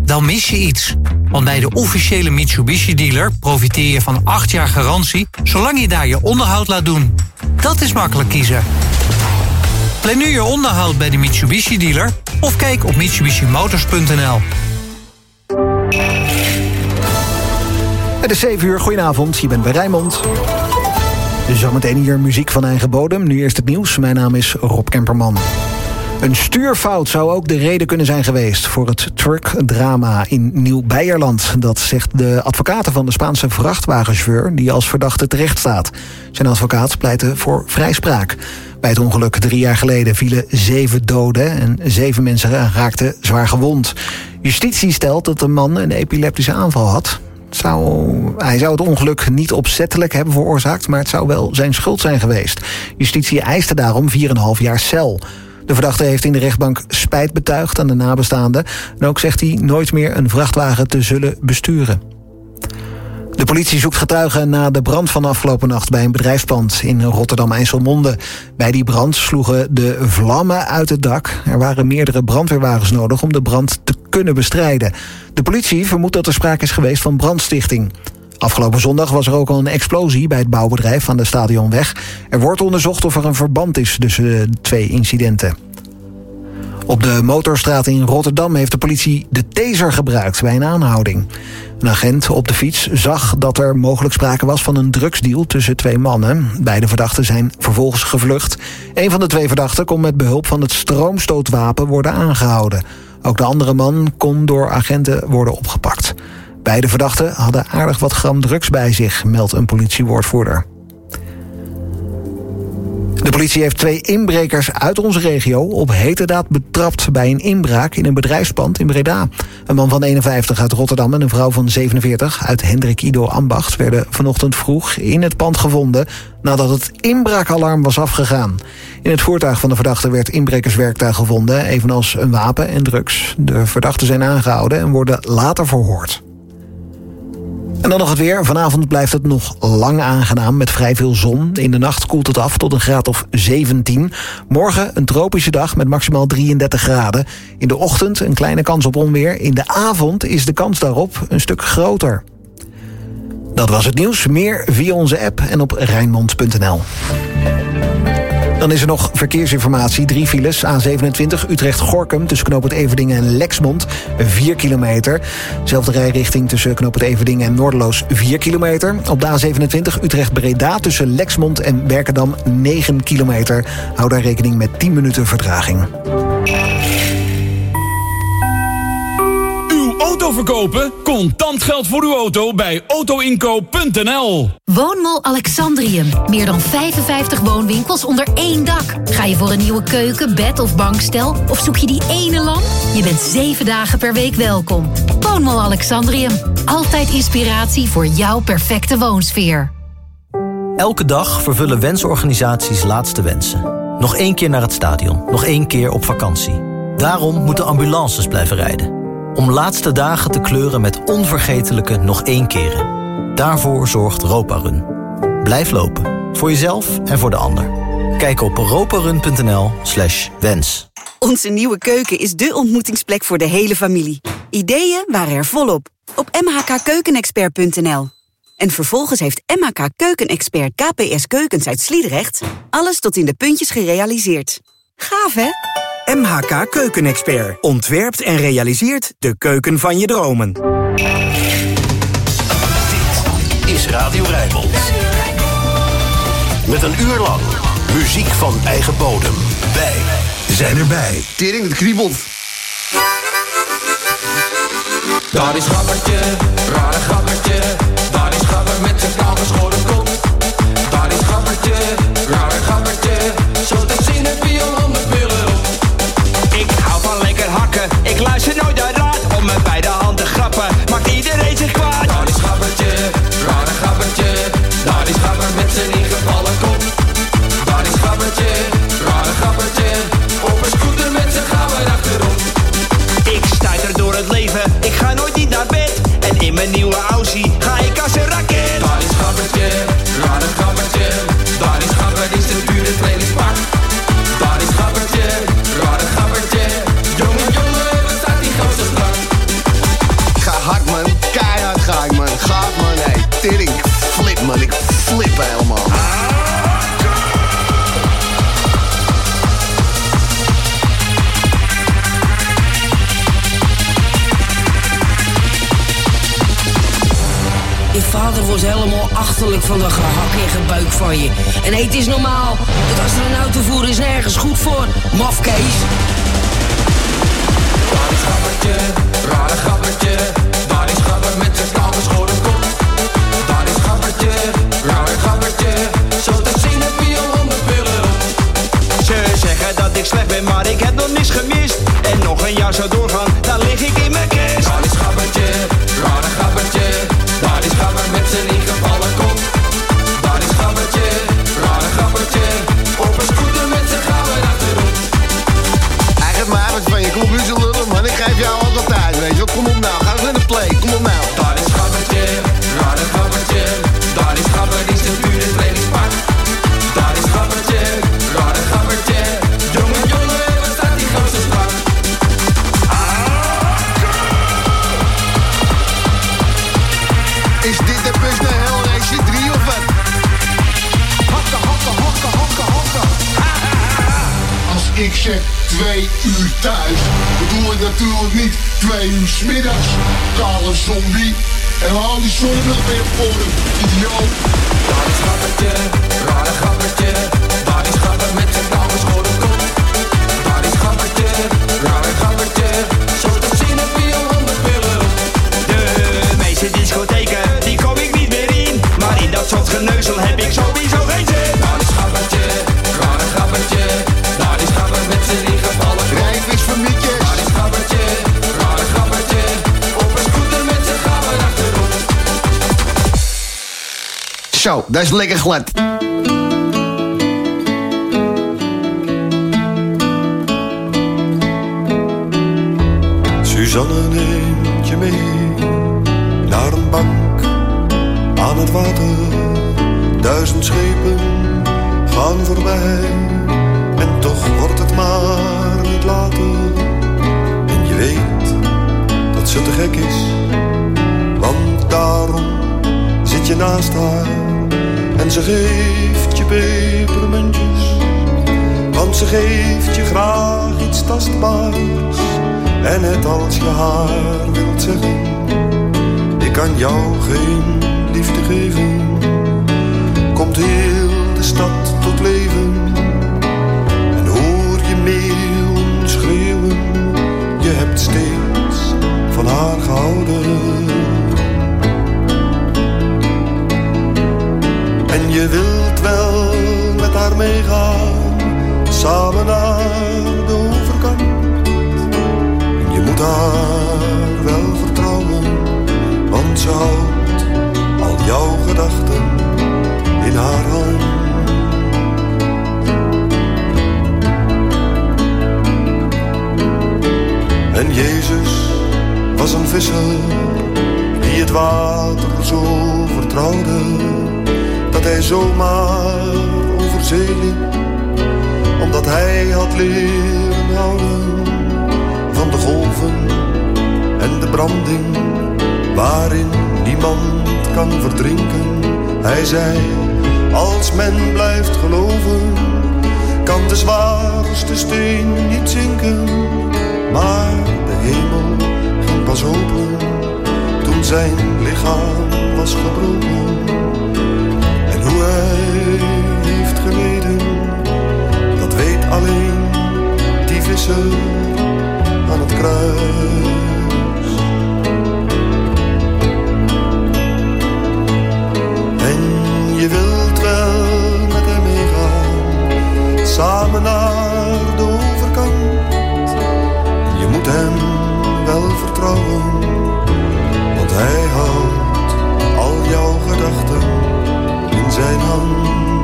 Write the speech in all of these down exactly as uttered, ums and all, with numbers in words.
dan mis je iets. Want bij de officiële Mitsubishi-dealer profiteer je van acht jaar garantie... zolang je daar je onderhoud laat doen. Dat is makkelijk kiezen. Plan nu je onderhoud bij de Mitsubishi-dealer... of kijk op mitsubishi motors punt n l. Het is zeven uur, goedenavond, je bent bij Rijnmond. Zometeen hier muziek van eigen bodem. Nu eerst het nieuws, mijn naam is Rob Kemperman. Een stuurfout zou ook de reden kunnen zijn geweest... voor het truckdrama in Nieuw-Beierland. Dat zegt de advocaten van de Spaanse vrachtwagenchauffeur... die als verdachte terecht staat. Zijn advocaat pleitte voor vrijspraak. Bij het ongeluk drie jaar geleden vielen zeven doden... en zeven mensen raakten zwaar gewond. Justitie stelt dat de man een epileptische aanval had... Zou, hij zou het ongeluk niet opzettelijk hebben veroorzaakt... maar het zou wel zijn schuld zijn geweest. Justitie eiste daarom vier komma vijf jaar cel. De verdachte heeft in de rechtbank spijt betuigd aan de nabestaanden... en ook zegt hij nooit meer een vrachtwagen te zullen besturen. De politie zoekt getuigen na de brand van afgelopen nacht... bij een bedrijfspand in Rotterdam-IJsselmonde. Bij die brand sloegen de vlammen uit het dak. Er waren meerdere brandweerwagens nodig om de brand te kunnen bestrijden. De politie vermoedt dat er sprake is geweest van brandstichting. Afgelopen zondag was er ook al een explosie bij het bouwbedrijf aan de Stadionweg. Er wordt onderzocht of er een verband is tussen de twee incidenten. Op de Motorstraat in Rotterdam heeft de politie de taser gebruikt bij een aanhouding. Een agent op de fiets zag dat er mogelijk sprake was van een drugsdeal tussen twee mannen. Beide verdachten zijn vervolgens gevlucht. Een van de twee verdachten kon met behulp van het stroomstootwapen worden aangehouden. Ook de andere man kon door agenten worden opgepakt. Beide verdachten hadden aardig wat gram drugs bij zich, meldt een politiewoordvoerder. De politie heeft twee inbrekers uit onze regio op heterdaad betrapt bij een inbraak in een bedrijfspand in Breda. Een man van eenenvijftig uit Rotterdam en een vrouw van zevenenveertig uit Hendrik Ido Ambacht werden vanochtend vroeg in het pand gevonden nadat het inbraakalarm was afgegaan. In het voertuig van de verdachte werd inbrekerswerktuig gevonden, evenals een wapen en drugs. De verdachten zijn aangehouden en worden later verhoord. En dan nog het weer. Vanavond blijft het nog lang aangenaam met vrij veel zon. In de nacht koelt het af tot een graad of zeventien. Morgen een tropische dag met maximaal drieëndertig graden. In de ochtend een kleine kans op onweer. In de avond is de kans daarop een stuk groter. Dat was het nieuws. Meer via onze app en op rijnmond punt n l. Dan is er nog verkeersinformatie. Drie files. A zevenentwintig Utrecht-Gorinchem tussen knooppunt Everdingen en Lexmond. vier kilometer. Zelfde rijrichting tussen knooppunt Everdingen en Noorderloos. vier kilometer. Op de A zevenentwintig Utrecht-Breda tussen Lexmond en Berkendam. negen kilometer. Hou daar rekening met tien minuten vertraging. Auto verkopen? Contant geld voor uw auto bij auto inkoop punt n l. Woonmall Alexandrium. Meer dan vijfenvijftig woonwinkels onder één dak. Ga je voor een nieuwe keuken, bed of bankstel? Of zoek je die ene lamp? Je bent zeven dagen per week welkom. Woonmall Alexandrium. Altijd inspiratie voor jouw perfecte woonsfeer. Elke dag vervullen wensorganisaties laatste wensen. Nog één keer naar het stadion. Nog één keer op vakantie. Daarom moeten ambulances blijven rijden. Om laatste dagen te kleuren met onvergetelijke nog één keren. Daarvoor zorgt Roparun. Blijf lopen. Voor jezelf en voor de ander. Kijk op roparun punt n l slash wens. Onze nieuwe keuken is dé ontmoetingsplek voor de hele familie. Ideeën waren er volop. Op m h k keukenexpert punt n l. En vervolgens heeft M H K Keukenexpert K P S Keukens uit Sliedrecht alles tot in de puntjes gerealiseerd. Gaaf, hè? M H K Keukenexpert ontwerpt en realiseert de keuken van je dromen. Dit is Radio Rijnmond. Met een uur lang muziek van eigen bodem. Wij zijn erbij. Tering, het kriebelt. Daar is Gabbertje, rare Gabbertje. Daar is Gabber met zijn kaal geschoren kop. Daar is Gabbertje, rare Gabbertje. Zo te zien heb je al honderd miljoen op. Ik hou van lekker hakken, ik luister nooit naar raad. Om met beide handen grappen, maakt iedereen zich kwaad. Daar is Gabbertje, rare Gabbertje. Daar is Gabber met zijn ingevallen kop. Daar is Gabbertje, rare Gabbertje. Op een scooter met zijn gabber achterop. Ik stuiter door het leven, ik ga nooit niet naar bed. En in mijn nieuwe Aussie ga ik als een raket. Daar is Gabbertje, rare Gabbertje. Daar is Gabber, is de dure trainingspak. Daar is Gabbertje, rare Gabbertje. Jongen, jongen, wat staat die grote strak. tering. Flip, man. Ik flip helemaal. Je vader was helemaal achterlijk van dat gehak en gebuik van je. En hey, het is normaal dat als er een auto voor is nergens goed voor. Mafkees. Daar is Gabbertje, rare Gabbertje. Daar is Gabber met zijn kaalgeschoren kop. Daar is Gabbertje, rare Gabbertje. Zo te zien heb je al honderd pillen op. Ze zeggen dat ik slecht ben, maar ik heb nog niets gemist. En nog een jaar zou doorgaan, dan lig ik in mijn kist. Daar is Gabbertje, rare Gabbertje. Daar is Gabber met zijn ingevallen kop. Daar is Gabbertje, rare Gabbertje. Op een scooter met zijn Gabber achterop. Hij geeft me eigenlijk van je klop nu zo lullen, man. Ik geef jou altijd tijd, weet je wel. Kom op nou, ga eens naar de play. Kom op nou. Daar is Gabbertje, rare Gabbertje. Daar is Gabber die zijn pure trainingspak. Daar is Gabbertje, rare Gabbertje. Jongen, jongen, wat staat die gozer strak. Is dit de bus naar Hellrace drie of wat? Hakken, hakken, hakken, hakken, hakken. Als ik zeg twee uur thuis, bedoel ik natuurlijk niet twee uur 's middags. Kale zombie. En haal die zonnebril weer voor hem, idioot. Daar is Gabbertje, rare Gabbertje. Daar is Gabber met zijn kaalgeschoren kop. Daar is Gabbertje, rare Gabbertje. Zo te zien heb je al honderd pillen op. De meeste discotheken, die kom ik niet meer in. Maar in dat soort geneuzel heb ik sowieso geen zin. Daar is Gabbertje, rare Gabbertje. Daar is Gabber met zijn ingevallen kop. Rijnvis van Mietjes. Daar is Gabbertje, rare Gabbertje. Op een scooter met zijn Gabber achterop. Zo, dat is lekker glad. Suzanne neemt je mee naar een bank aan het water. Duizend schepen gaan voorbij en toch wordt het maar niet later. En je weet dat ze te gek is, want daarom zit je naast haar. En ze geeft je pepermuntjes, want ze geeft je graag iets tastbaars. En net als je haar wilt zeggen, ik kan jou geen liefde geven, komt heel de stad tot leven. En hoor je meeuwen schreeuwen, je hebt steeds van haar gehouden. En je wilt wel met haar meegaan, samen naar de overkant. En je moet haar wel vertrouwen, want ze houdt al jouw gedachten in haar hand. En Jezus was een visser die het water zo vertrouwde, dat hij zomaar over zee liep, omdat hij had leren houden van de golven en de branding, waarin niemand kan verdrinken. Hij zei, als men blijft geloven, kan de zwaarste steen niet zinken. Maar de hemel ging pas open toen zijn lichaam was gebroken. Hoe hij heeft geleden, dat weet alleen die visser aan het kruis. En je wilt wel met hem meegaan, samen naar de overkant. Je moet hem wel vertrouwen, want hij houdt al jouw gedachten in zijn hand.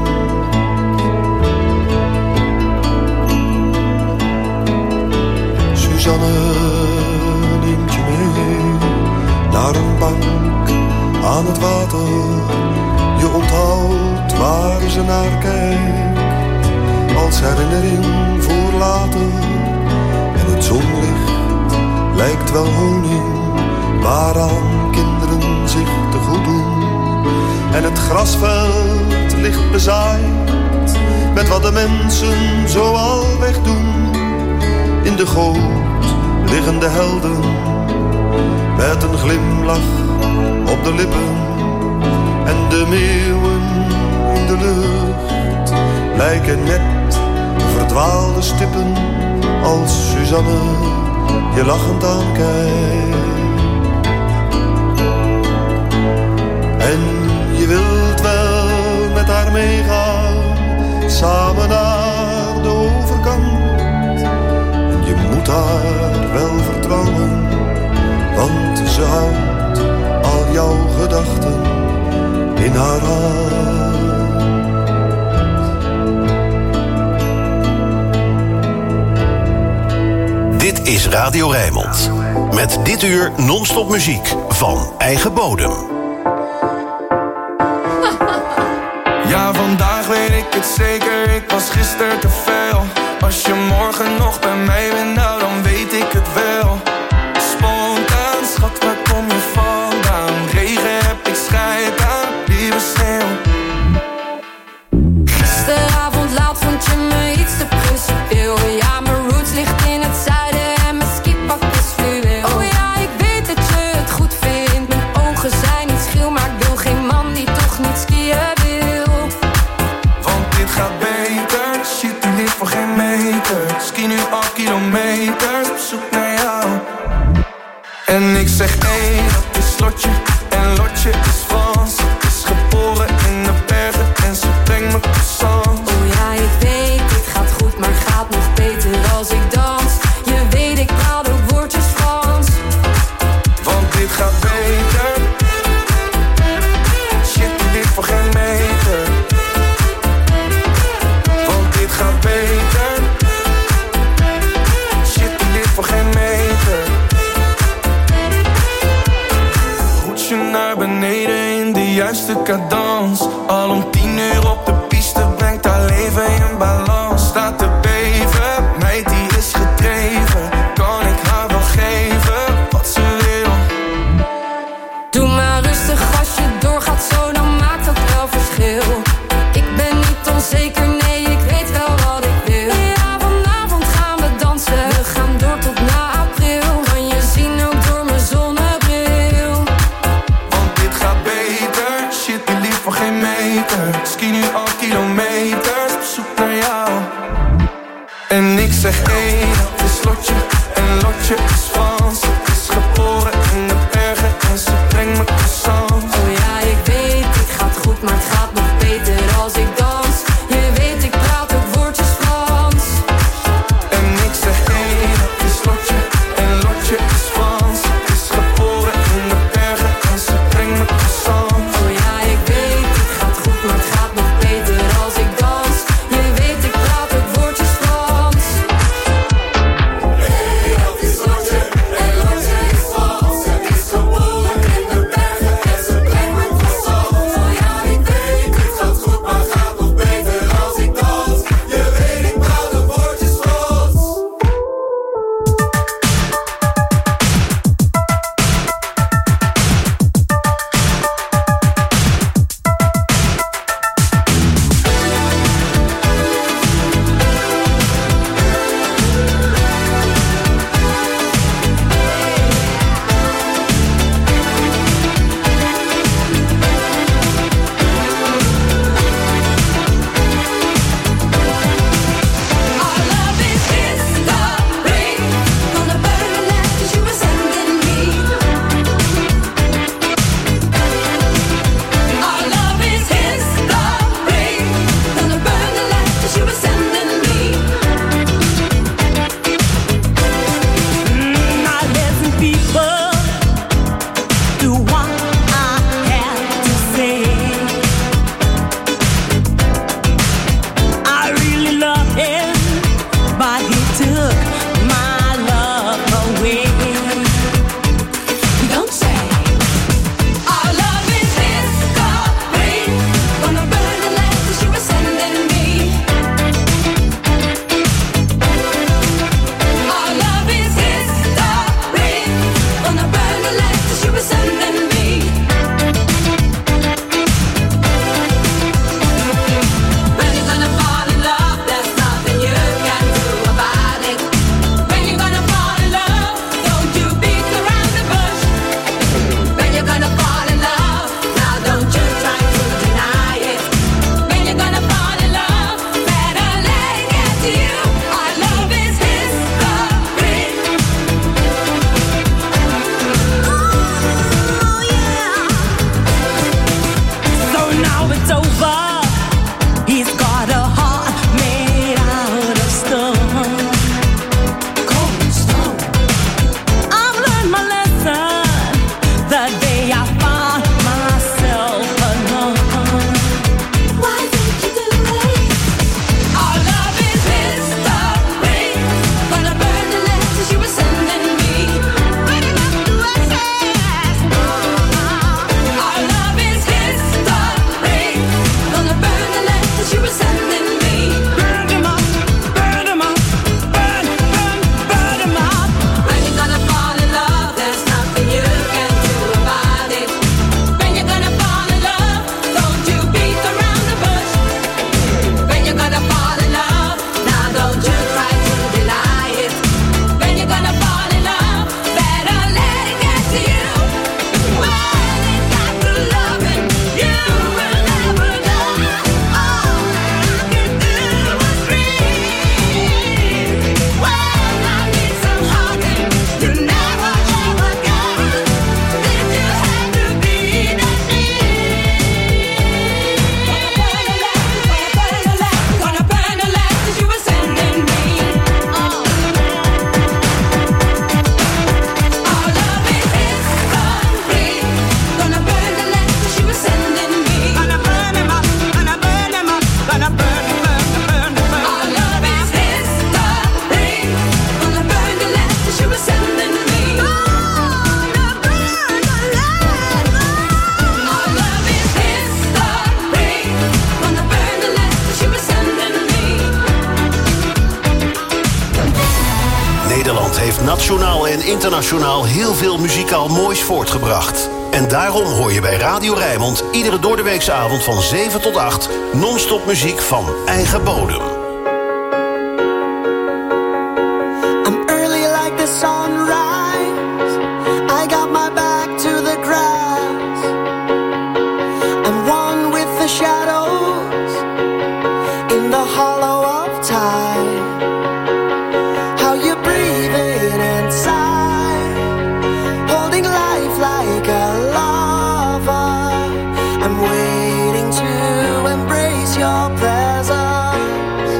Suzanne neemt je mee naar een bank aan het water. Je onthoudt waar ze naar kijkt, als herinnering voor later. En het zonlicht lijkt wel honing, waaraan kinderen zich te goed doen. grasveld ligt bezaaid met wat de mensen zoal wegdoen. In de goot liggen de helden met een glimlach op de lippen. En de meeuwen in de lucht lijken net verdwaalde stippen als Suzanne je lachend aankijkt. En je wilt wel met haar meegaan, samen naar de overkant. En je moet haar wel vertrouwen, want ze houdt al jouw gedachten in haar hand. Dit is Radio Rijnmond. Met dit uur non-stop muziek van eigen bodem. Ja, vandaag weet ik het zeker, ik was gisteren te veel. Als je morgen nog bij mij bent, nou dan weet ik het wel. Spontaan, schat, waar kom je vandaan? Regen heb ik scheid aan, lieve sneeuw. Gisteravond laat vond je me iets te principieel. Ja, mijn roots ligt in het zuiden en mijn skipak is fluweel. Oh ja, ik weet dat je het goed vindt. Mijn ogen zijn niet schil, maar ik wil geen man die toch niet skiën wil. Want dit gaat beter, shit die ligt voor geen meter. Ski nu al kilometers op zoek naar jou. En ik zeg nee, dat is Lotje. En Lotje is Frans. Is geboren in de bergen en ze brengt me croissants. Oh ja, ik weet, dit gaat goed, maar gaat nog beter als ik dans. Je weet, ik praat ook woordjes Frans. Want dit gaat beter. Shit, die ligt voor geen meter. Want dit gaat beter. Shit, die ligt voor geen meter. Roetje naar beneden in de juiste cadans. Al om tien uur op de piste brengt haar leven in balans. Staat te beven, meid die is gedreven. Kan ik haar wel geven wat ze wil? Doe maar rustig als je doorgaat zo, dan maakt dat wel verschil. Ik ben niet onzeker, nee, ik weet wel wat ik wil. Ja, vanavond gaan we dansen, we gaan door tot na april. Kan je zien ook door mijn zonnebril. Want dit gaat beter, shit die lief nationaal en internationaal heel veel muzikaal moois voortgebracht. En daarom hoor je bij Radio Rijnmond iedere doordeweekse avond van zeven tot acht... non-stop muziek van eigen bodem. I'm early like the sunrise. I got my back to the grass. I'm one with the shadows in the hollow of time. How you breathing inside, holding life like a lover. I'm waiting to embrace your presence.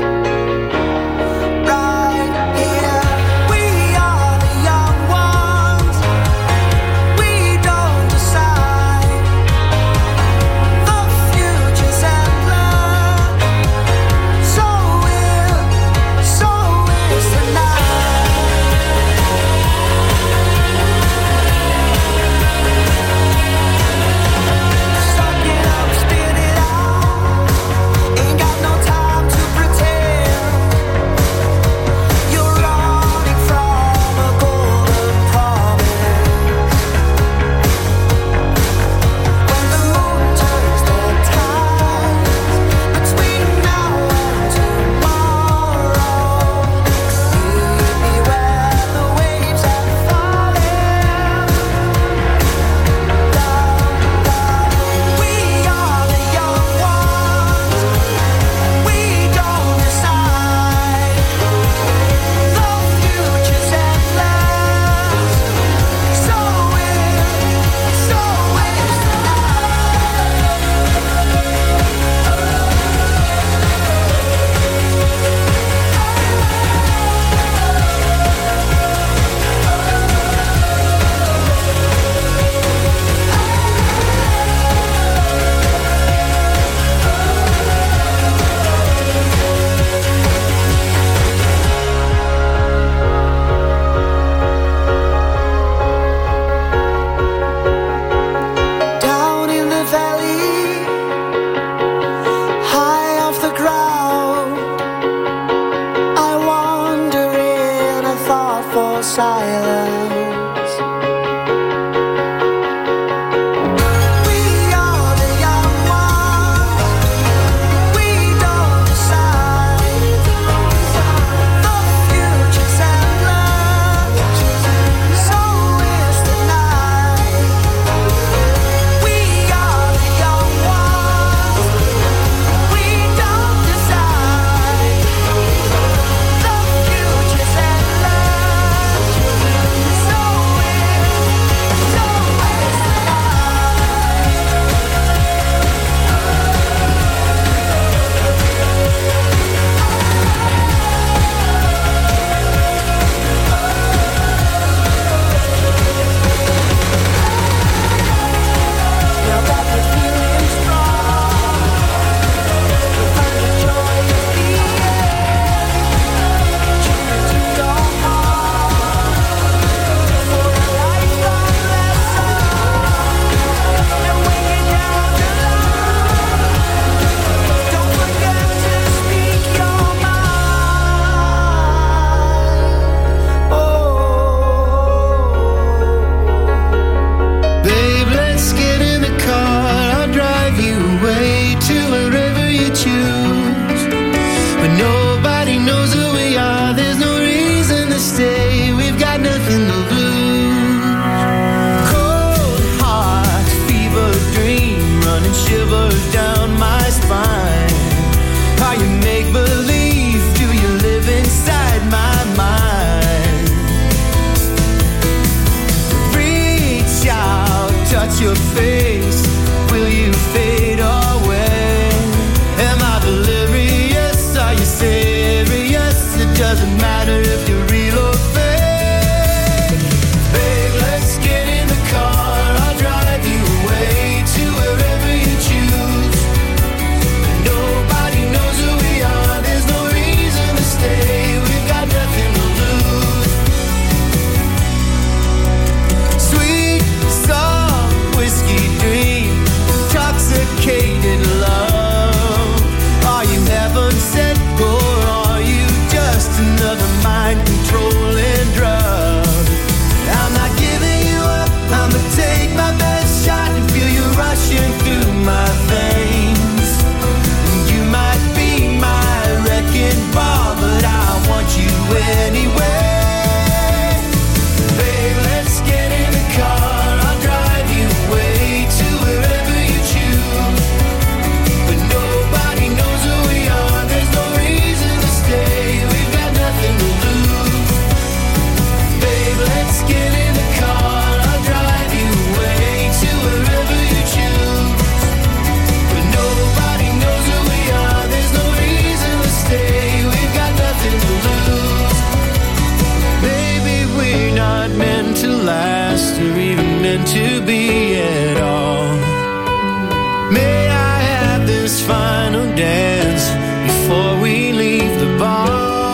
even meant to be at all. May I have this final dance before we leave the bar?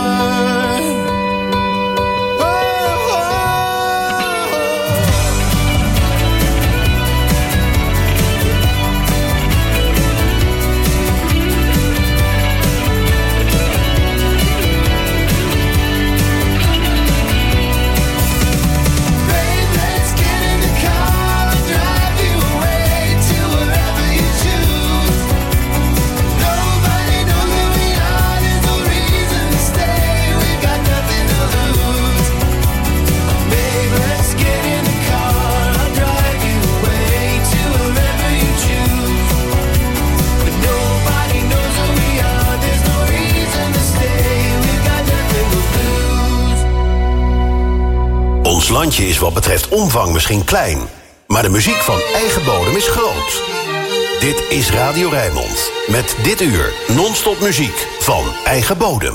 Ons landje is wat betreft omvang misschien klein, maar de muziek van eigen bodem is groot. Dit is Radio Rijnmond. Met dit uur non-stop muziek van eigen bodem.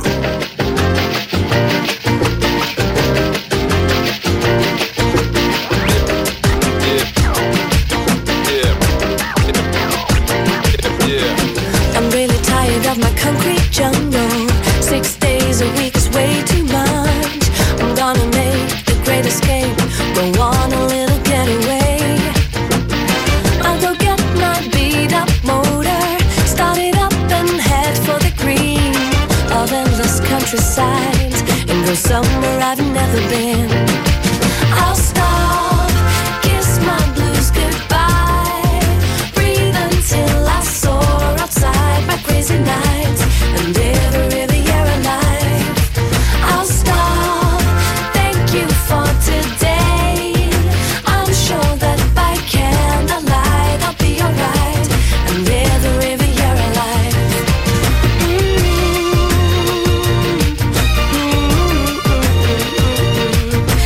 I'm really tired of my concrete jungle. Six days a week is way too much. I'm gonna make the great escape. Go on a little getaway. I'll go get my beat up motor, start it up and head for the green of endless countryside, and go somewhere I've never been. I'll stop, kiss my blues goodbye, breathe until I soar outside my crazy nights and live a Riviera life. I'll stop, thank you for today. I'm sure that by candlelight I'll be alright and live a Riviera life. Mm-hmm. Mm-hmm.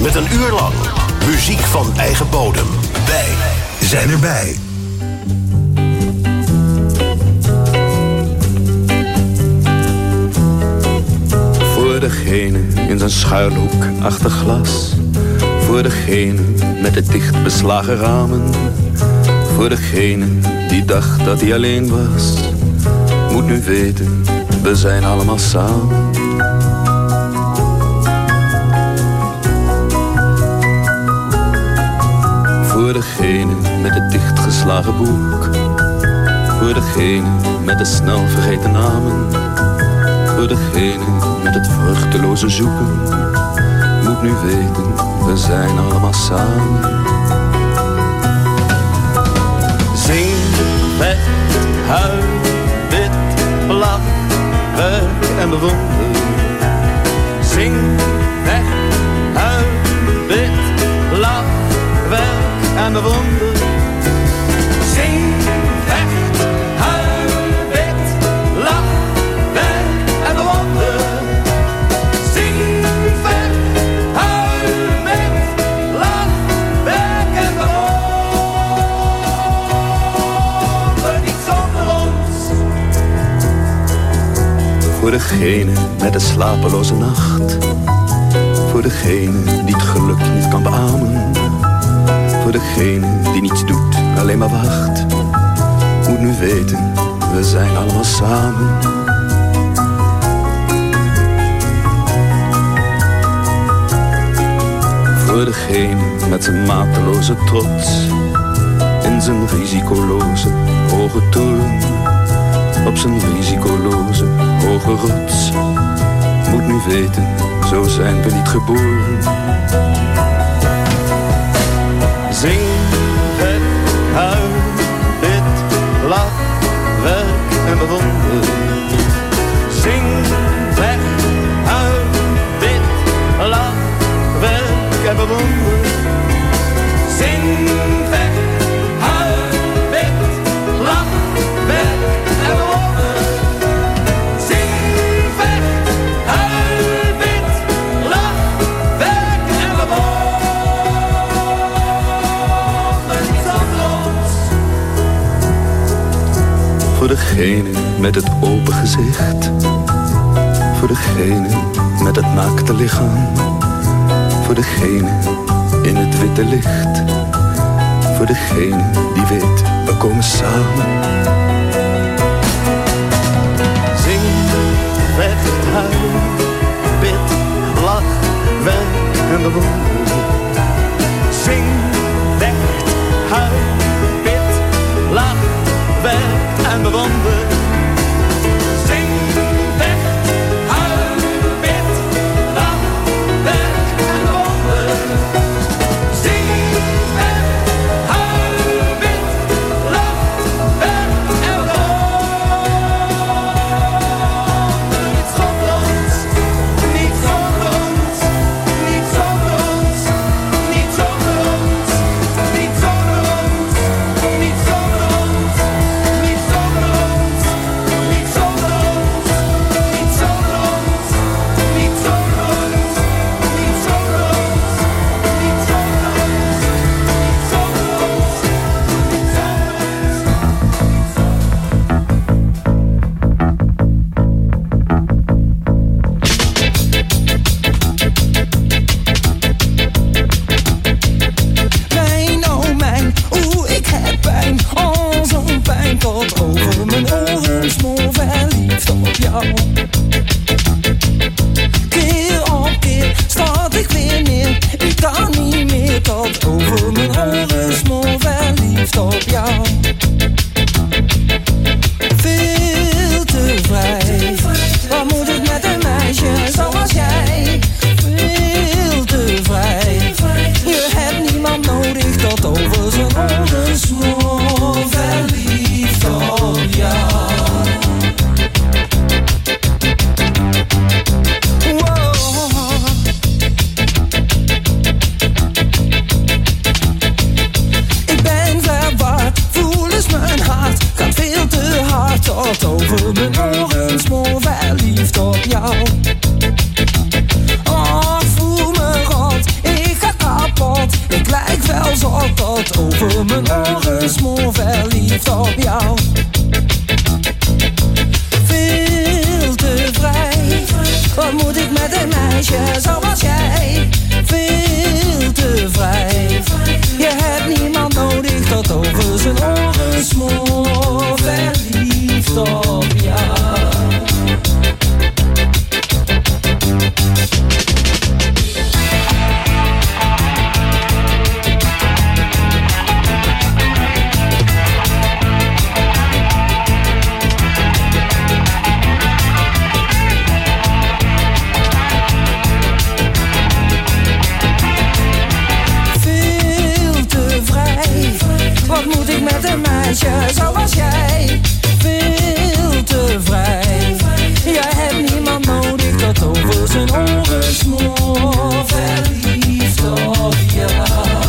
Met een uur lang muziek van eigen bodem. Wij zijn erbij. Voor degene in zijn schuilhoek achter glas. Voor degene met de dicht beslagen ramen. Voor degene die dacht dat hij alleen was. Moet nu weten, we zijn allemaal samen. Voor degene met het dichtgeslagen boek. Voor degene met de snel vergeten namen. Voor degene met het vruchteloze zoeken. Moet nu weten, we zijn allemaal samen. Zing, vecht, huil, wit, lach, werk en bewonder. Zing, vecht, huil, wit, lach, werk en bewonder. Zing, vecht, huil, wit, lach, werk en bewonder. Zing, vecht, huil, wit, lach, werk en bewonder. Niet zonder ons. Voor degene met de slapeloze nacht. Voor degene die het geluk niet kan beamen. Voor degene die niets doet, alleen maar wacht. Moet nu weten, we zijn allemaal samen. Voor degene met zijn mateloze trots. In zijn risicoloze hoge toren. Op zijn risicoloze hoge rots. Moet nu weten, zo zijn we niet geboren. Zing, vet, huil, wit, lach, werk en bewonder. Zing, vet, huil, wit, lach, werk en bewonder. Zing, vet, huil, wit, lach, werk en bewonder. Zing, vet, huil, wit, lach, werk en bewonder. Voor degene met het open gezicht. Voor degene met het naakte lichaam. Voor degene in het witte licht. Voor degene die weet, we komen samen. Zing, vecht, huil, bid, lach, werk en bewonder. Zing, vecht, huil, bid, lach, werk en bewonder. Zing, vecht, huil, bid, lach, werk en bewonder. Zing, vecht, huil, bid, lach, werk en bewonder. Niet zonder ons, niet zonder ons, niet zonder ons, niet zonder ons, niet zonder ons, niet zonder ons. Niet zonder ons, niet zonder ons, niet zonder ons, niet zonder ons, niet zonder ons, niet zonder ons, niet zonder ons, niet Mijn, oh mijn, oeh ik heb pijn. Oh zo'n pijn tot over mijn oren. Smoor verliefd op jou. Keer op keer start ik weer neer. Ik kan niet meer tot over mijn oren. Smoor verliefd op jou. Veel te vrij. Wat moet ik met een meisje zoals jij? Veel te vrij. Je hebt niemand nodig tot over zijn oren. Smoor verliefd op jou. Wow. verliefd op jou. Veel te vrij. Wat moet ik met een meisje zoals jij? Veel te vrij. Je hebt niemand nodig tot over zijn oren smoor. Verliefd op jou. Wat moet ik met een meisje zoals jij? Veel te vrij. Jij hebt niemand nodig tot over zijn oren smoor. Verliefd op jou.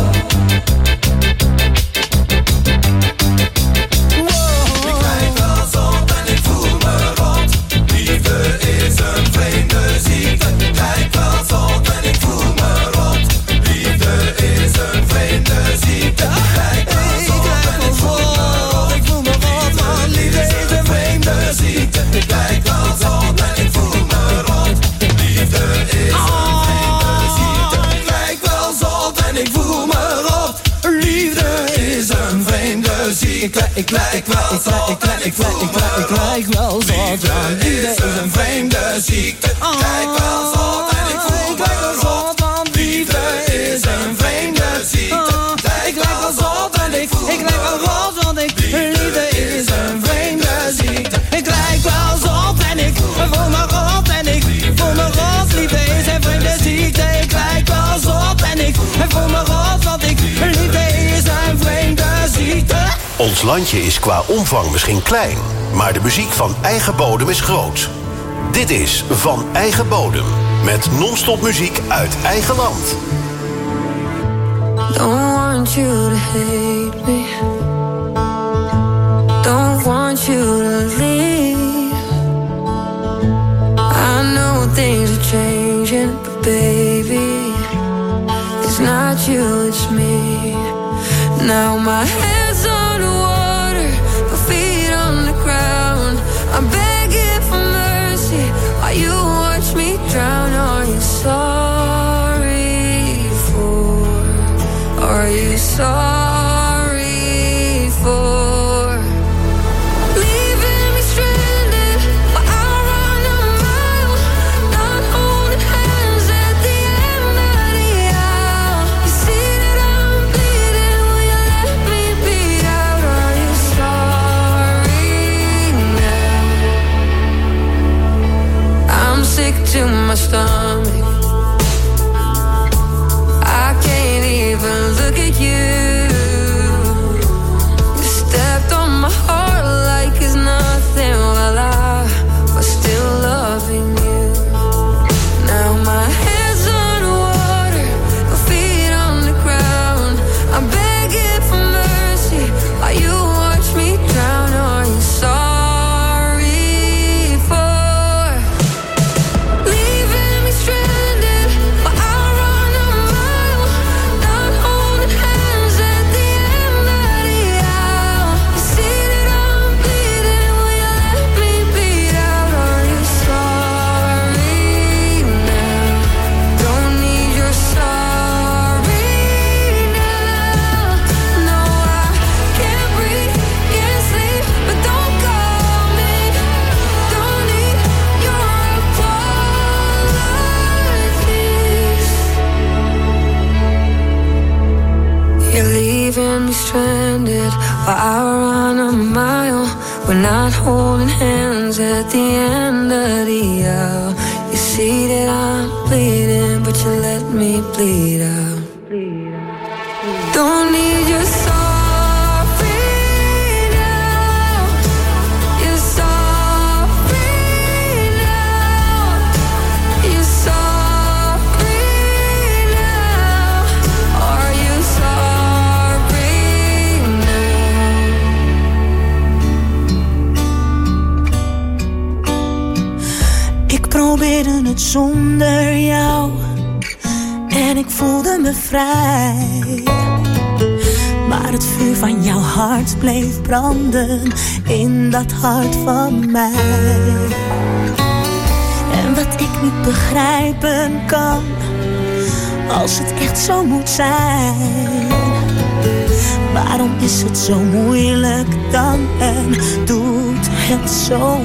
Ik kijk wel zot en ik voel me rot. Liefde is een vreemde ziekte. Kijk wel zot en ik voel me rot. Liefde is een vreemde ziekte. Kijk wel zot en ik voel me rot. Ik voel me rot, man. Liefde is een vreemde ziekte. Kijk wel zot en ik voel me rot. Liefde is een vreemde ziekte. Kijk wel zot en ik voel me rot. Liefde is een vreemde ziekte. Ik lijk wel zot en ik voel me rot. Liefde is een vreemde ziekte. Kijk wel zot en ik voel me rot. Liefde is een vreemde ziekte. Ik lijk wel zot en ik, ik lijk wel rot, want ik, liefde is een vreemde ziekte. Ik lijk wel zot en ik voel me rot en ik voel me rot. Liefde is een vreemde ziekte. Ik lijk wel zot en ik voel me rot, want ik, liefde is een vreemde ziekte. Ons landje is qua omvang misschien klein, maar de muziek van eigen bodem is groot. Dit is Van Eigen Bodem, met non-stop muziek uit eigen land. Don't want you to hate me. Don't want you to leave. I know things are changing, but baby, it's not you, it's me. Now my head's underwater, my feet on the ground. I'm begging for mercy while you watch me drown. Are you sorry for? Are you sorry for leaving me stranded while I run a mile, not holding hands at the end of the aisle? You see that I'm bleeding, will you let me bleed out? Are you sorry now? I'm sick to my stomach. I can't even look at you. You stepped on my heart like it's nothing, while I was still loving you. Now my head's underwater, my feet on the ground. I'm begging for mercy while you watch me drown. Are you sorry for leaving me stranded while I run a mile, not holding hands at the end of the aisle? You see that I'm bleeding, will you let me bleed out? Are you sorry now? Don't need your sorry now. No, I can't breathe, can't sleep, but don't call me. Don't need your apologies. You're leaving me stranded while I run a mile. We're not holding hands at the end of the aisle. You see that I'm bleeding, but you let me bleed out. Don't need your sorry now. You're sorry now. You're sorry now. Are you sorry now? Ik probeerde het zonder jou en ik voelde me vrij. Maar het vuur van jouw hart bleef branden in dat hart van mij. En wat ik niet begrijpen kan, als het echt zo moet zijn, waarom is het zo moeilijk dan en doet het zo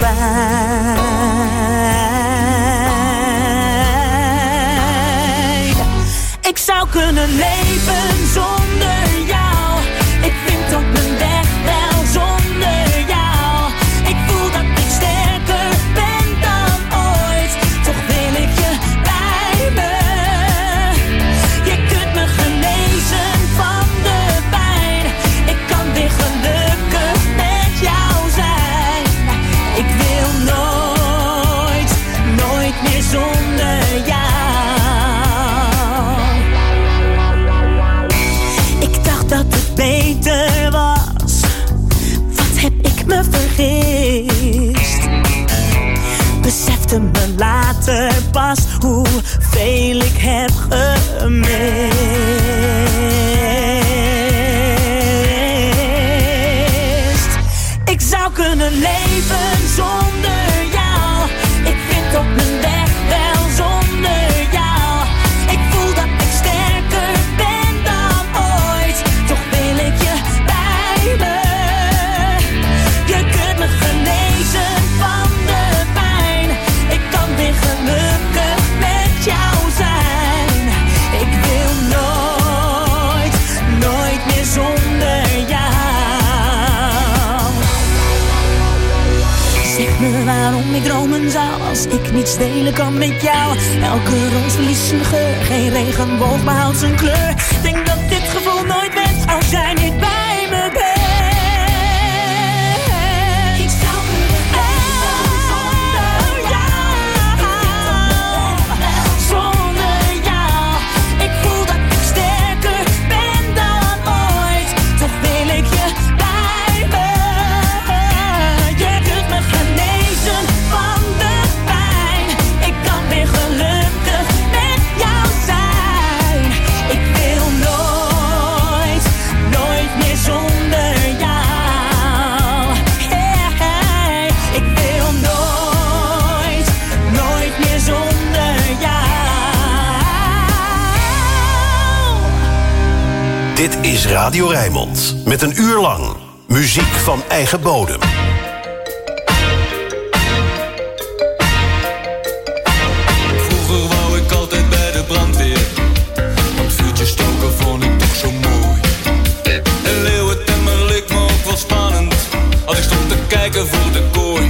pijn? Ik zou kunnen leven zonder jou. Ik vind op mijn weg wel zonder jou. Ik voel dat ik sterker ben dan ooit. Toch wil ik je bij me. Je kunt me genezen van de pijn. Ik kan weer gelukkig met jou zijn. Ik wil nooit, nooit meer zonder jou. Dat het beter was. Wat heb ik me vergist? Besefte me later pas hoeveel ik heb gemist. Ik zou kunnen leven zonder jou. Ik vind op mijn weg wel zonder jou. Ik voel dat ik sterker ben dan ooit. Toch wil ik je bij me. Je kunt me genezen van de pijn. Ik kan weer gelukkig met jou zijn. Ik wil nooit, nooit meer zonder jou. Zeg me waarom ik dromen zou als ik niets delen kan met jou. Elke roos verliest zijn geur, geen regenboog behoudt zijn kleur. Denk dat dit gevoel nooit went als jij niet bij me bent. Ik zou kunnen leven zonder jou. Zonder jou. Ik voel dat ik sterker ben dan ooit. Toch wil ik je bij me. Je kunt me genezen van de pijn. Ik kan weer gelukkig met jou zijn. Ik wil nooit, nooit meer zonder jou. Hey, ik wil nooit, nooit meer zonder jou. Dit is Radio Rijnmond. Met een uur lang muziek van eigen bodem. Vroeger wou ik altijd bij de brandweer, want vuurtjes stoken vond ik toch zo mooi. En leeuwentemmer leek me ook wel spannend, als ik stond te kijken voor de kooi.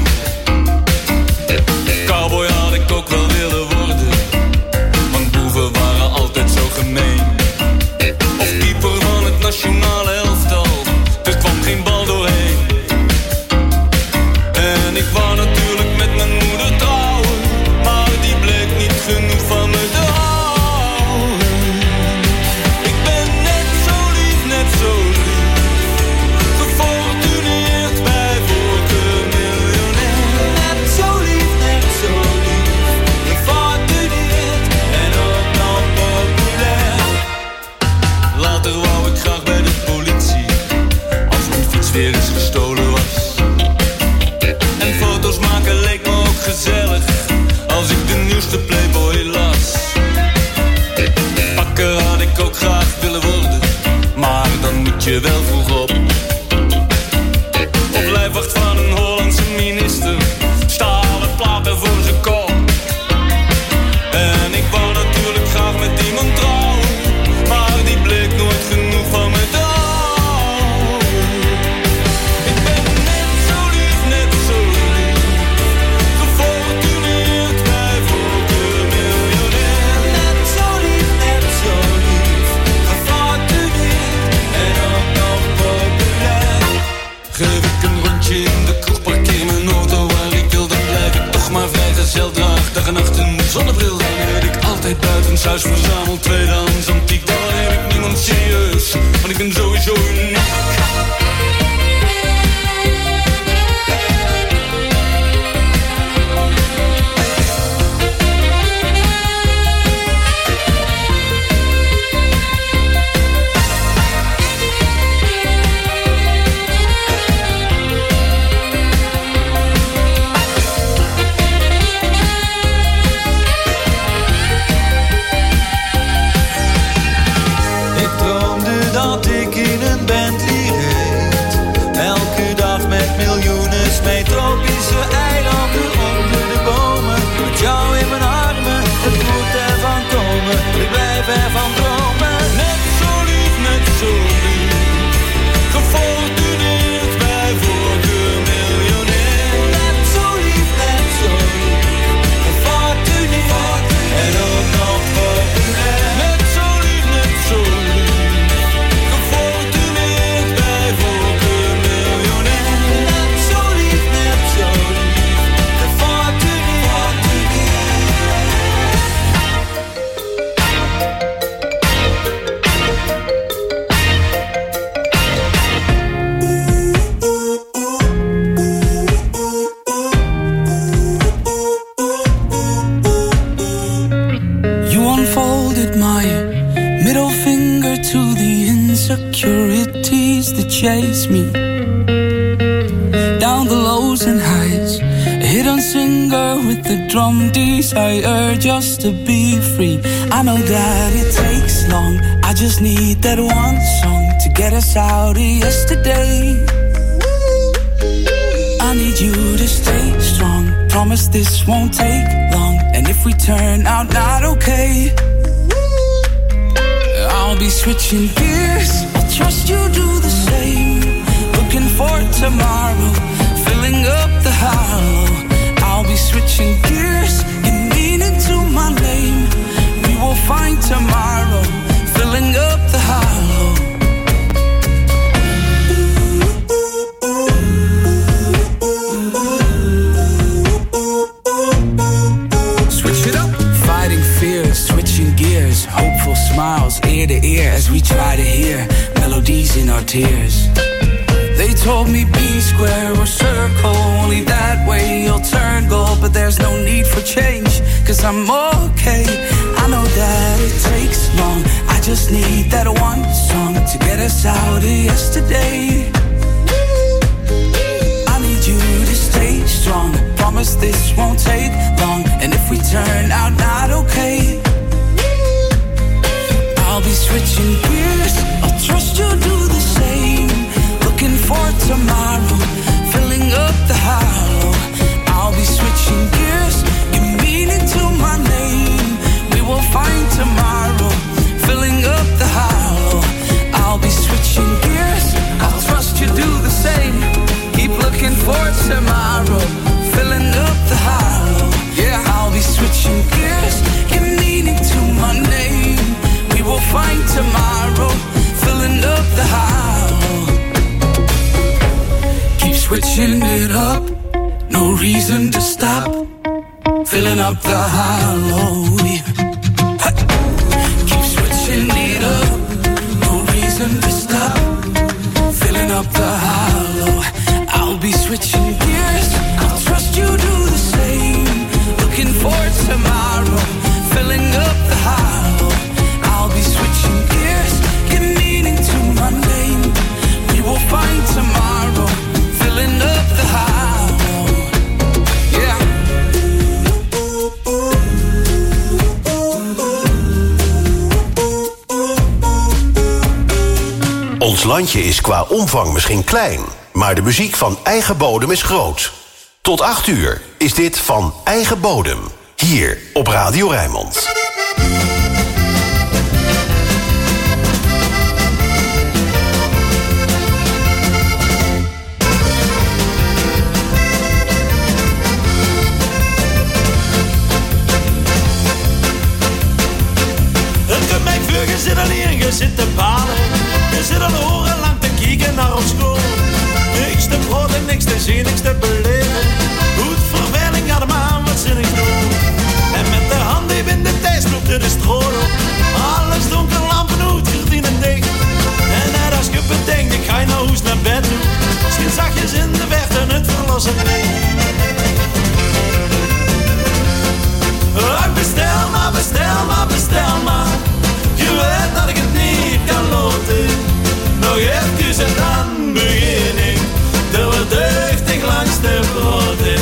Cowboy had ik ook wel willen worden, want boeven waren altijd zo gemeen. Of keeper van het nationale elftal, er kwam geen bal doorheen. En ik wou natuurlijk met mijn moeder trouwen, maar die bleek niet genoeg van me te houden. Ik ben net zo lief, net zo lief, gefortuneerd bij voorkeur miljonair. Net zo lief, net zo lief, gefortuneerd en ook nog populair. Later wou ik graag bij de politie, als mijn fiets weer eens gestolen was. En foto's maken leek me ook gezellig, als ik de nieuwste Playboy las. Bakker had ik ook graag willen worden, maar dan moet je wel vroeg op. Op lijfwacht van een Hollandse minister, stalen platen voor zijn kop. En ik wou natuurlijk graag met iemand trouwen, maar die bleek nooit genoeg van me te houden. Ik ben net zo lief, net zo lief, gefortuneerd bij voorkeur miljonair. Net zo lief, net zo lief, gefortuneerd en ook nog populair. Geef ik een rondje in de kroeg, parkeer mijn auto waar ik wil, dan blijf ik toch maar vrijgezel. Draag dag en nacht een zonnebril, dan red ik altijd buitenshuis, verzamel tweedehands antiek. Dan neem ik niemand serieus, want ik ben sowieso uniek. Middle finger to the insecurities that chase me. Down the lows and highs, a hidden singer with the drum desire just to be free. I know that it takes long, I just need that one song to get us out of yesterday. I need you to stay strong, promise this won't take long. And if we turn out not okay, I'll be switching gears, I'll trust you do the same. Looking for tomorrow, filling up the hollow. I'll be switching gears, and meaning to my name. We will find tomorrow, filling up the hollow. Switch it up, fighting fears, switching gears, hopeful smiles ear to ear as we try to hear melodies in our tears. They told me be square or circle, only that way you'll turn gold. But there's no need for change, cause I'm okay. I know that it takes long, I just need that one song to get us out of yesterday. I need you to stay strong, promise this won't take long. And if we turn out not okay, I'll be switching gears, I'll trust you'll do the same. Looking for tomorrow, filling up the hollow. I'll be switching gears, give meaning to my name. We will find tomorrow, filling up the hollow. I'll be switching gears, I'll trust you do the same. Keep looking for tomorrow, filling up the hollow. Yeah, I'll be switching gears, give meaning to my name. We will find tomorrow, filling up the hollow. Keep switching it up, no reason to stop. Filling up the hollow. Hey. Keep switching it up, no reason to stop. Filling up the hollow. I'll be switching gears, I'll trust you do the same. Looking for tomorrow, filling up the hollow. I'll be switching gears, give meaning to my name. We will find tomorrow, filling up the hollow. Yeah. Ons landje is qua omvang misschien klein, maar de muziek van eigen bodem is groot. Tot acht uur is dit Van Eigen Bodem, hier op Radio Rijnmond. Je zit alleen, je zit te balen. Je zit al orenlang te kijken naar op school. Niks te horen, niks te zien, niks te beleven. Goed verveling, ga de maan wat zin ik doen. En met de hand die in de tijd loopt er de stroom op. Alles donker, lampen uit, gordijnen dicht. En net als je bedenkt, ik ga je nou hoes naar bed toe. Misschien zachtjes in de verte het verlossen. Ach, bestel maar, bestel maar, bestel maar. Je weet dat ik het niet kan loten. Nog even en dan begin ik. Er wordt deugdig langs de broden.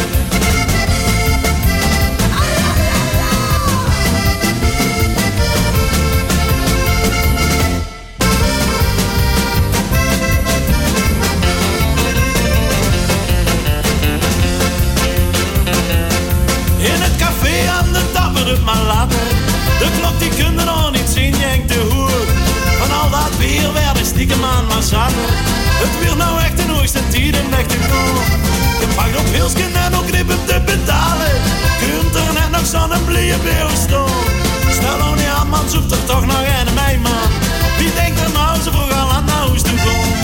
In het café aan de tapper het maar laten. De klok die kun je nog niet zien, jenkt de hoer. Van al dat bier werden stiekem aan maar zakken. Het weer nou echt in hoogste tijd en echt te koel. Je pakt op Hilsken en ook knippen te betalen. Kunt er net nog zo'n blije beeuw staan. Stel nou niet aan man, zoekt er toch nog een mij man. Wie denkt er nou zo vroeg al aan naar huis toe komt?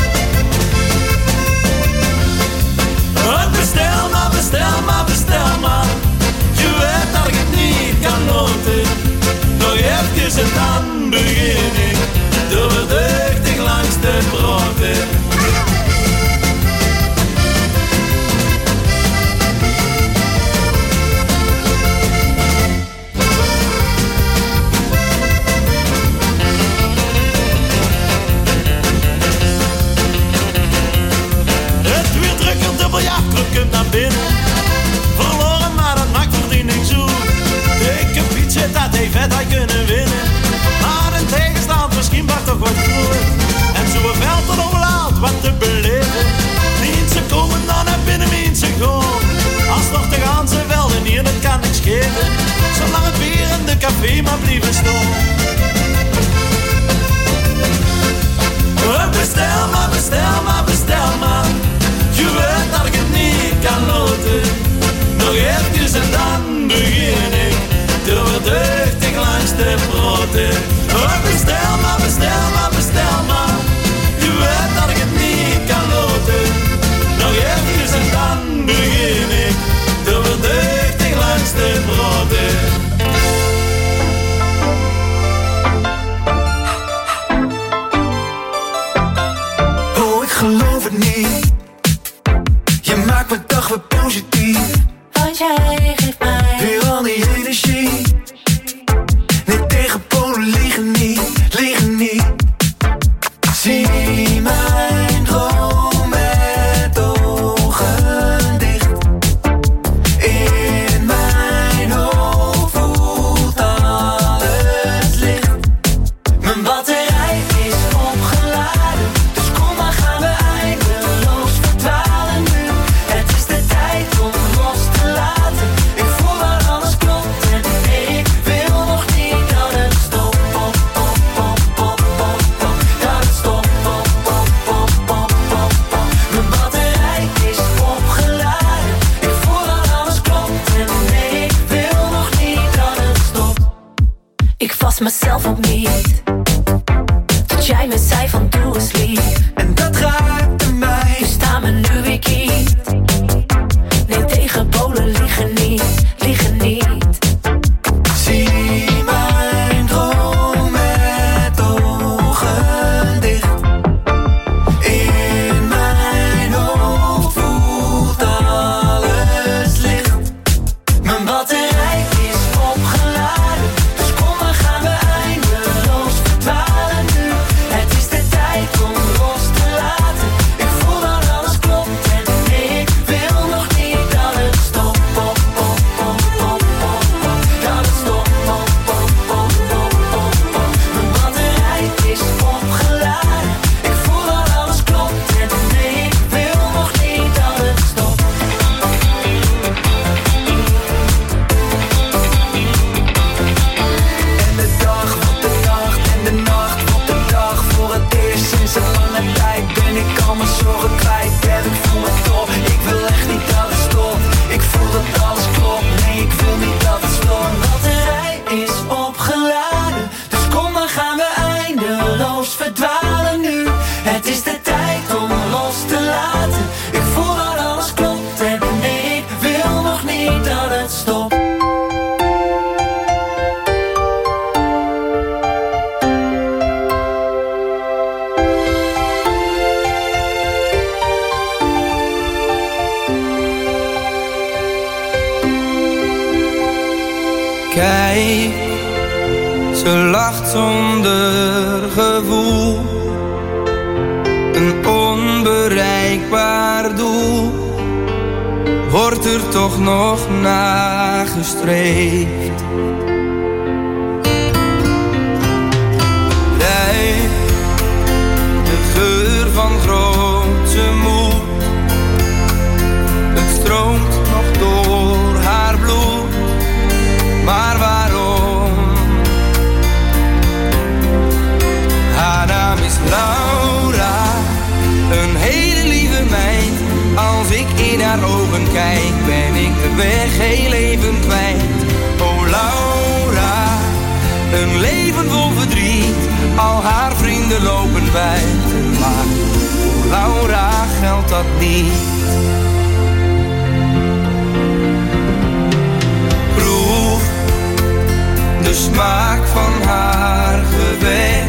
Bestel maar, bestel maar, bestel maar. Je weet dat ik het niet kan loten. Nog even en dan begin ik. Door het deugdig langs de broden. café maar blijven staan. Bestel maar, bestel maar, bestel maar. Je weet dat ik het niet kan laten. Nog even en dan begin ik door verdeugdig langs te praten. Bestel maar, bestel maar, bestel maar. Je weet dat ik het niet kan laten. Nog even en dan begin ik door verdeugdig langs te praten. Ik geloof het niet. Je maakt mijn dag weer positief. Want jij geeft mij weer al die energie. Nee, tegen Polen liggen niet, liggen niet. Zie mijn droom met ogen dicht. In mijn hoofd voelt alles licht. Mijn batterij is opgeladen. Mezelf ook niet. Dat jij me zei van doe eens lief. En dat raakte mij. Je staat me nu weer kiet. Nee, tegen Polen liggen niet, liggen niet. Zie mijn droom met ogen dicht. In mijn hoofd voelt alles licht. Mijn batterij is opgeladen. Dus kom, we gaan we eindeloos verdwalen nu. Het is de tijd om los te laten. Ik voel dat alles klopt en ik wil nog niet dat het stopt. Pop, pop, pop, pop, pop, pop. Dat het stopt. Pop, pop, pop, pop, pop, pop. Mijn batterij is opgeladen. Ik voel dat alles klopt en ik wil nog niet dat het stopt. En de dag wordt de nacht en de nacht wordt de dag. Voor het eerst sinds een lange tijd ben ik al mijn zorgen kwijt. En ik voel me top, ik wil echt niet dat het stopt. Ik voel dat alles klopt, nee ik wil niet dat het stopt. Mijn batterij is opgeladen, dus kom dan gaan we eindeloos verdwalen nu. Het is de tijd om los te laten. Ik voel dat alles klopt en ik wil nog niet dat het stopt. Kijk, ze lacht zonder gevoel. Een onbereikbaar doel. Wordt er toch nog nagestreefd. Ruik de geur van grootse moed. Het stroomt nog door haar bloed. Maar waarom? Haar naam is Laura, een hele lieve meid. Als ik in haar ogen kijk, ben ik de weg heel even kwijt. Oh Laura, een leven vol verdriet. Al haar vrienden lopen buiten, maar voor Laura geldt dat niet. Proef de smaak van haar gevecht.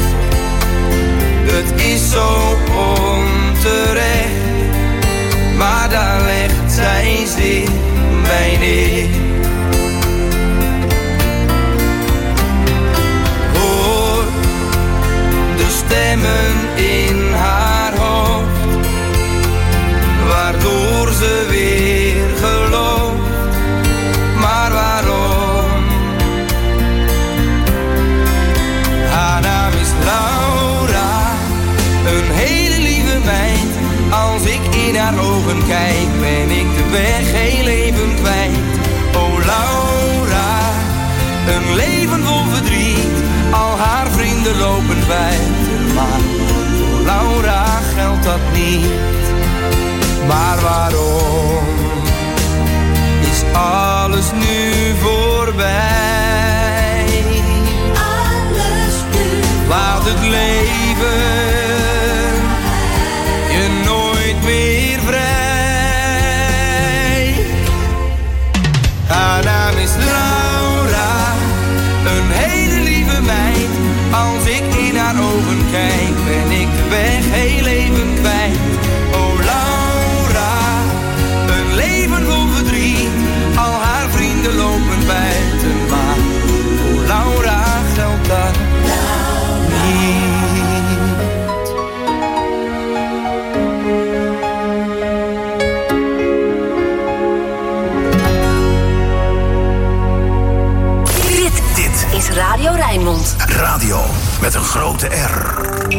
Het is zo onterecht, maar daar legt zij zich bij neer. Hoor de stemmen in haar hoofd, waardoor ze weer gelooft. Maar waarom? Haar naam is Laura, een hele lieve meid. Als ik in haar ogen kijk, ben ik de weg heel even kwijt. Oh Laura, Een leven vol verdriet, al haar vrienden lopen bij. Maar voor Laura geldt dat niet. Maar waarom is alles nu voorbij? Alles nu. Laat het leven je nooit meer vrij. Haar naam is Laura, een hele lieve meid. Als ik in haar ogen kijk, ben ik de weg heel even kwijt. Oh Laura, een leven vol verdriet. Al haar vrienden lopen buiten, maar voor Laura geldt dat niet. Dit, dit is Radio Rijnmond. Radio met een grote R.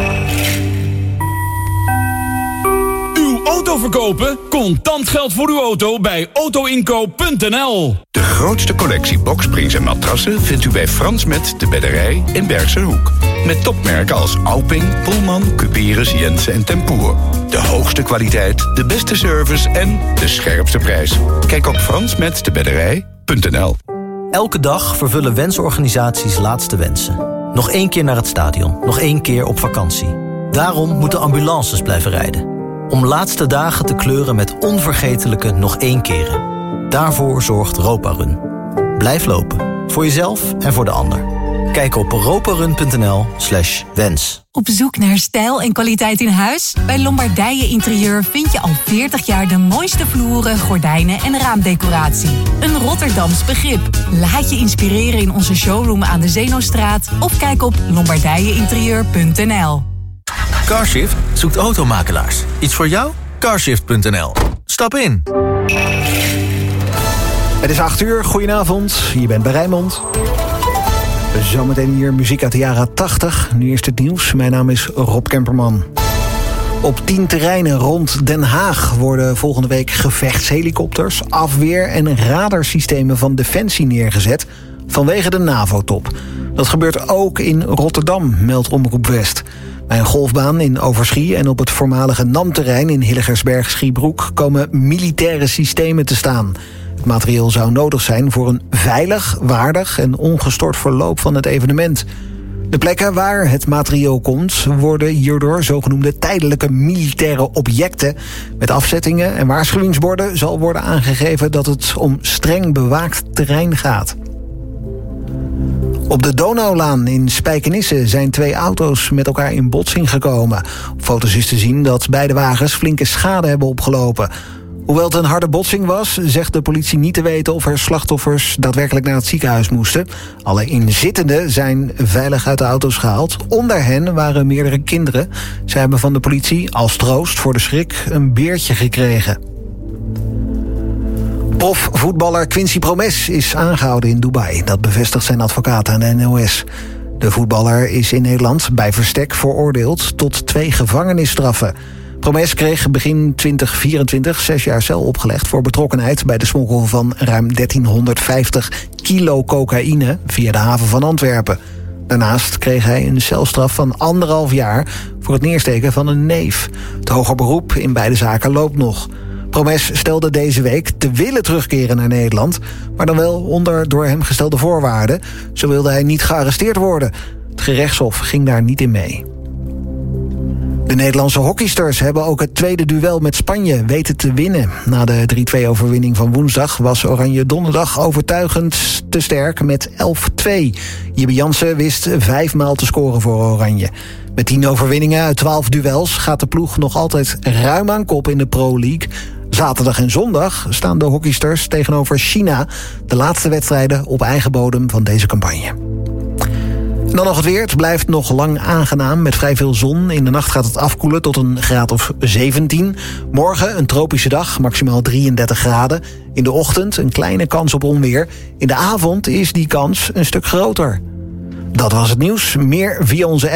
Uw auto verkopen? Contant geld voor uw auto bij autoinkoop punt n l. De grootste collectie boksprings en matrassen vindt u bij Frans Met de Bedderij in Bergse Hoek. Met topmerken als Alping, Pullman, Cuperus, Jensen en Tempoer. De hoogste kwaliteit, de beste service en de scherpste prijs. Kijk op frans met de bedderij punt n l. Elke dag vervullen wensorganisaties laatste wensen. Nog één keer naar het stadion, nog één keer op vakantie. Daarom moeten ambulances blijven rijden. Om laatste dagen te kleuren met onvergetelijke nog één keren. Daarvoor zorgt Roparun. Blijf lopen, voor jezelf en voor de ander. Kijk op roparun punt n l slash wens. Op zoek naar stijl en kwaliteit in huis? Bij Lombardije Interieur vind je al veertig jaar de mooiste vloeren, gordijnen en raamdecoratie. Een Rotterdams begrip. Laat je inspireren in onze showroom aan de Zeenostraat of kijk op lombardije interieur punt n l. Carshift zoekt automakelaars. Iets voor jou? carshift punt n l. Stap in. Het is acht uur, goedenavond. Je bent bij Rijnmond. Zometeen hier muziek uit de jaren tachtig. Nu eerst het nieuws. Mijn naam is Rob Kemperman. Op tien terreinen rond Den Haag worden volgende week gevechtshelikopters, afweer- en radarsystemen van Defensie neergezet vanwege de NAVO-top. Dat gebeurt ook in Rotterdam, meldt Omroep West. Bij een golfbaan in Overschie en op het voormalige NAM-terrein in Hillegersberg-Schiebroek komen militaire systemen te staan. Het materieel zou nodig zijn voor een veilig, waardig en ongestoord verloop van het evenement. De plekken waar het materieel komt worden hierdoor zogenoemde tijdelijke militaire objecten. Met afzettingen en waarschuwingsborden zal worden aangegeven dat het om streng bewaakt terrein gaat. Op de Donaulaan in Spijkenisse zijn twee auto's met elkaar in botsing gekomen. Op foto's is te zien dat beide wagens flinke schade hebben opgelopen. Hoewel het een harde botsing was, zegt de politie niet te weten of er slachtoffers daadwerkelijk naar het ziekenhuis moesten. Alle inzittenden zijn veilig uit de auto's gehaald. Onder hen waren meerdere kinderen. Zij hebben van de politie als troost voor de schrik een beertje gekregen. Profvoetballer Quincy Promes is aangehouden in Dubai. Dat bevestigt zijn advocaat aan de N O S. De voetballer is in Nederland bij verstek veroordeeld tot twee gevangenisstraffen. Promes kreeg begin twintig vierentwintig zes jaar cel opgelegd voor betrokkenheid bij de smokkel van ruim dertienhonderdvijftig kilo cocaïne via de haven van Antwerpen. Daarnaast kreeg hij een celstraf van anderhalf jaar voor het neersteken van een neef. Het hoger beroep in beide zaken loopt nog. Promes stelde deze week te willen terugkeren naar Nederland, maar dan wel onder door hem gestelde voorwaarden. Zo wilde hij niet gearresteerd worden. Het gerechtshof ging daar niet in mee. De Nederlandse hockeysters hebben ook het tweede duel met Spanje weten te winnen. Na de drie-twee overwinning van woensdag was Oranje donderdag overtuigend te sterk met elf twee. Jibbe Jansen wist vijfmaal te scoren voor Oranje. Met tien overwinningen uit twaalf duels gaat de ploeg nog altijd ruim aan kop in de Pro League. Zaterdag en zondag staan de hockeysters tegenover China, de laatste wedstrijden op eigen bodem van deze campagne. En dan nog het weer. Het blijft nog lang aangenaam met vrij veel zon. In de nacht gaat het afkoelen tot een graad of zeventien. Morgen een tropische dag, maximaal drieëndertig graden. In de ochtend een kleine kans op onweer. In de avond is die kans een stuk groter. Dat was het nieuws. Meer via onze app.